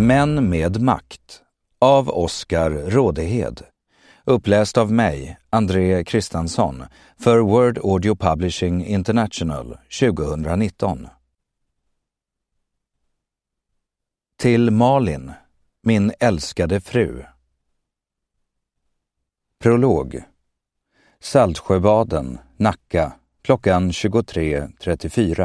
Män med makt av Oskar Rådehed. Uppläst av mig, André Kristansson, för Word Audio Publishing International 2019. Till Malin, min älskade fru. Prolog. Saltsjöbaden, Nacka, klockan 23:34.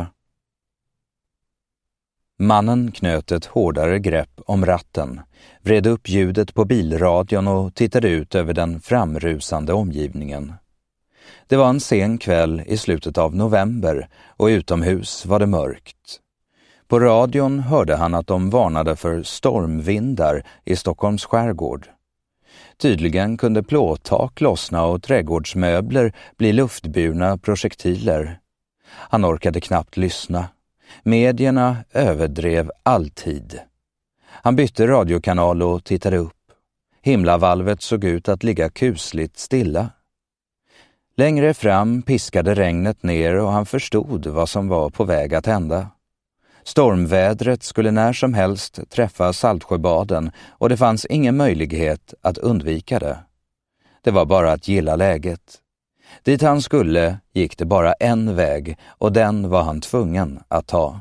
Mannen knöt ett hårdare grepp om ratten, vred upp ljudet på bilradion och tittade ut över den framrusande omgivningen. Det var en sen kväll i slutet av november och utomhus var det mörkt. På radion hörde han att de varnade för stormvindar i Stockholms skärgård. Tydligen kunde plåttak lossna och trädgårdsmöbler bli luftburna projektiler. Han orkade knappt lyssna. Medierna överdrev alltid. Han bytte radiokanal och tittade upp. Himlavalvet såg ut att ligga kusligt stilla. Längre fram piskade regnet ner och han förstod vad som var på väg att hända. Stormvädret skulle när som helst träffa Saltsjöbaden och det fanns ingen möjlighet att undvika det. Det var bara att gilla läget. Dit han skulle gick det bara en väg och den var han tvungen att ta.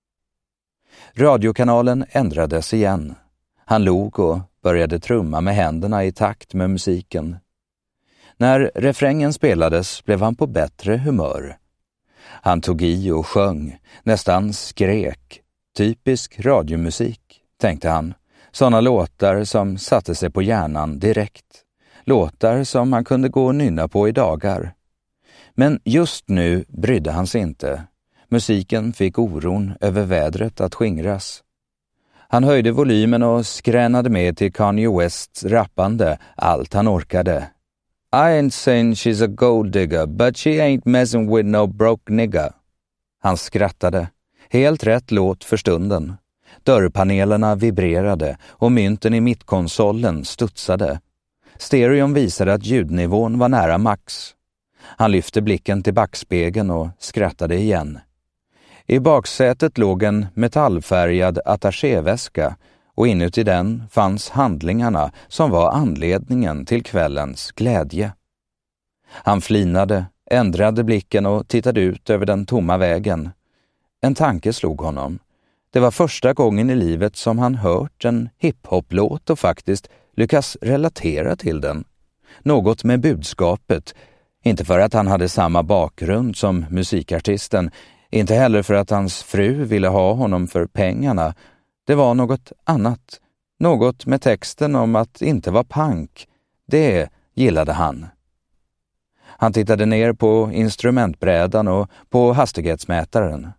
Radiokanalen ändrades igen. Han log och började trumma med händerna i takt med musiken. När refrängen spelades blev han på bättre humör. Han tog i och sjöng, nästan skrek. Typisk radiomusik, tänkte han. Sådana låtar som satte sig på hjärnan direkt. Låtar som han kunde gå och nynna på i dagar. Men just nu brydde han sig inte. Musiken fick oron över vädret att skingras. Han höjde volymen och skränade med till Kanye Wests rappande allt han orkade. I ain't saying she's a gold digger, but she ain't messing with no broke nigga. Han skrattade. Helt rätt låt för stunden. Dörrpanelerna vibrerade och mynten i mittkonsolen studsade. Stereon visade att ljudnivån var nära max. Han lyfte blicken till backspegeln och skrattade igen. I baksätet låg en metallfärgad attachéväska och inuti den fanns handlingarna som var anledningen till kvällens glädje. Han flinade, ändrade blicken och tittade ut över den tomma vägen. En tanke slog honom. Det var första gången i livet som han hört en hiphop-låt och faktiskt lyckas relatera till den. Något med budskapet, inte för att han hade samma bakgrund som musikartisten, inte heller för att hans fru ville ha honom för pengarna. Det var något annat, något med texten om att inte vara punk. Det gillade han. Han tittade ner på instrumentbrädan och på hastighetsmätaren.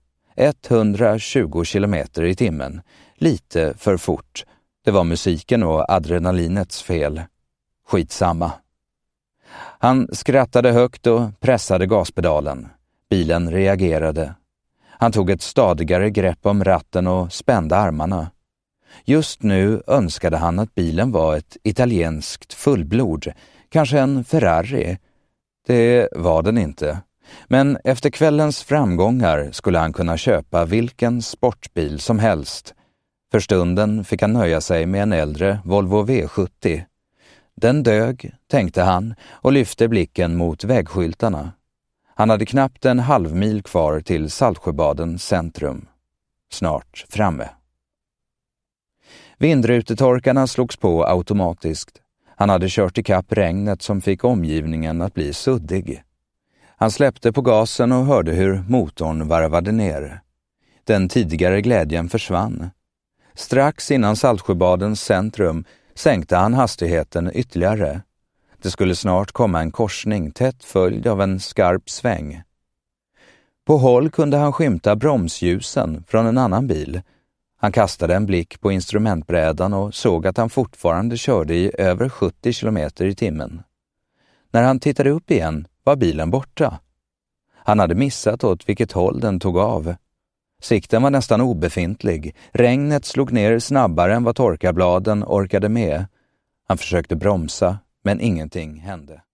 120 kilometer i timmen. Lite för fort. Det var musiken och adrenalinets fel. Skitsamma. Han skrattade högt och pressade gaspedalen. Bilen reagerade. Han tog ett stadigare grepp om ratten och spände armarna. Just nu önskade han att bilen var ett italienskt fullblod, kanske en Ferrari. Det var den inte. Men efter kvällens framgångar skulle han kunna köpa vilken sportbil som helst. För stunden fick han nöja sig med en äldre Volvo V70. Den dög, tänkte han och lyfte blicken mot vägskyltarna. Han hade knappt en halvmil kvar till Saltsjöbadens centrum. Snart framme. Vindrutetorkarna slogs på automatiskt. Han hade kört ikapp regnet som fick omgivningen att bli suddig. Han släppte på gasen och hörde hur motorn varvade ner. Den tidigare glädjen försvann. Strax innan Saltsjöbadens centrum sänkte han hastigheten ytterligare. Det skulle snart komma en korsning tätt följd av en skarp sväng. På håll kunde han skymta bromsljusen från en annan bil. Han kastade en blick på instrumentbrädan och såg att han fortfarande körde i över 70 kilometer i timmen. När han tittade upp igen var bilen borta. Han hade missat åt vilket håll den tog av. Sikten var nästan obefintlig. Regnet slog ner snabbare än vad torkarbladen orkade med. Han försökte bromsa, men ingenting hände.